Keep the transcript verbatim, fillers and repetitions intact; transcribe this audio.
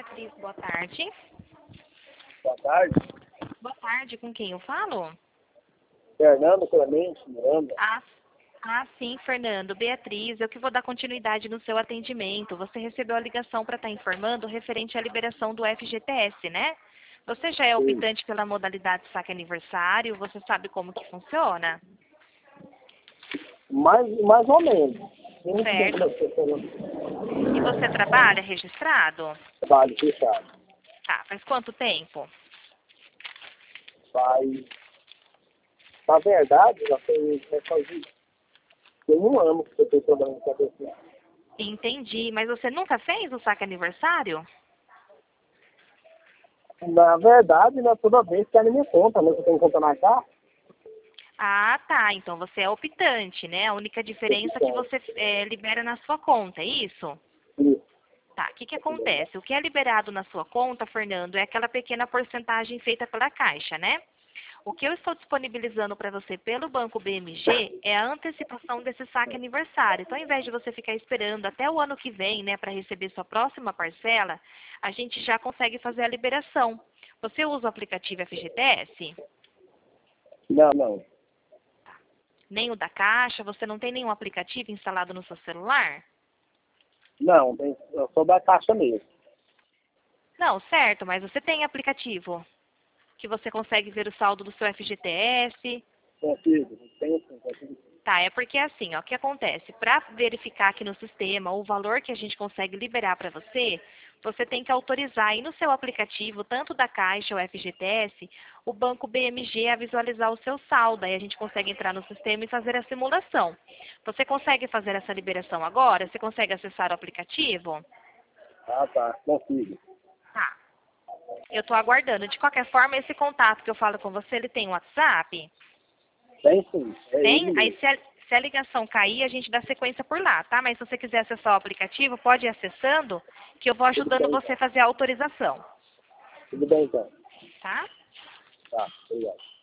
Beatriz, boa tarde. Boa tarde. Boa tarde, com quem eu falo? Fernando Clemente Miranda. Ah, ah, sim, Fernando. Beatriz, eu que vou dar continuidade no seu atendimento. Você recebeu a ligação para estar informando referente à liberação do F G T S, né? Você já é Sim. optante pela modalidade saque aniversário? Você sabe como que funciona? Mais, mais ou menos. Muito bem, Certo. como é que você falou? E você trabalha registrado? Trabalho fechado. Tá, faz quanto tempo? Faz. Na verdade, já tem, já faz tem um ano que eu tenho problema com a cabeça. Entendi, mas você nunca fez o saque aniversário? Na verdade, né, toda vez que é na minha conta, né? Você tem conta na caixa? Ah, tá. Então você é optante, né? A única diferença é que você é, libera na sua conta, é isso? Isso. Tá. O que que acontece? O que é liberado na sua conta, Fernando, é aquela pequena porcentagem feita pela Caixa, né? O que eu estou disponibilizando para você pelo Banco B M G é a antecipação desse saque aniversário. Então, ao invés de você ficar esperando até o ano que vem, né, para receber sua próxima parcela, a gente já consegue fazer a liberação. Você usa o aplicativo F G T S? Não, não. Nem o da Caixa? Você não tem nenhum aplicativo instalado no seu celular? Não, tem, eu sou da caixa mesmo. Não, certo, mas você tem aplicativo que você consegue ver o saldo do seu F G T S? Consigo, tenho sim, consigo. Tá, é porque assim, ó, o que acontece? Para verificar aqui no sistema o valor que a gente consegue liberar para você, você tem que autorizar aí no seu aplicativo, tanto da Caixa ou F G T S, o Banco B M G a visualizar o seu saldo. Aí a gente consegue entrar no sistema e fazer a simulação. Você consegue fazer essa liberação agora? Você consegue acessar o aplicativo? Ah, tá, consigo. Tá. Eu estou aguardando. De qualquer forma, esse contato que eu falo com você, ele tem WhatsApp? Tem sim, é Tem? ele Aí mesmo. se a, se a ligação cair, a gente dá sequência por lá, tá? Mas se você quiser acessar o aplicativo, pode ir acessando, que eu vou Tudo ajudando bem, você então. a fazer a autorização, Tudo bem, então. tá? Tá, obrigado.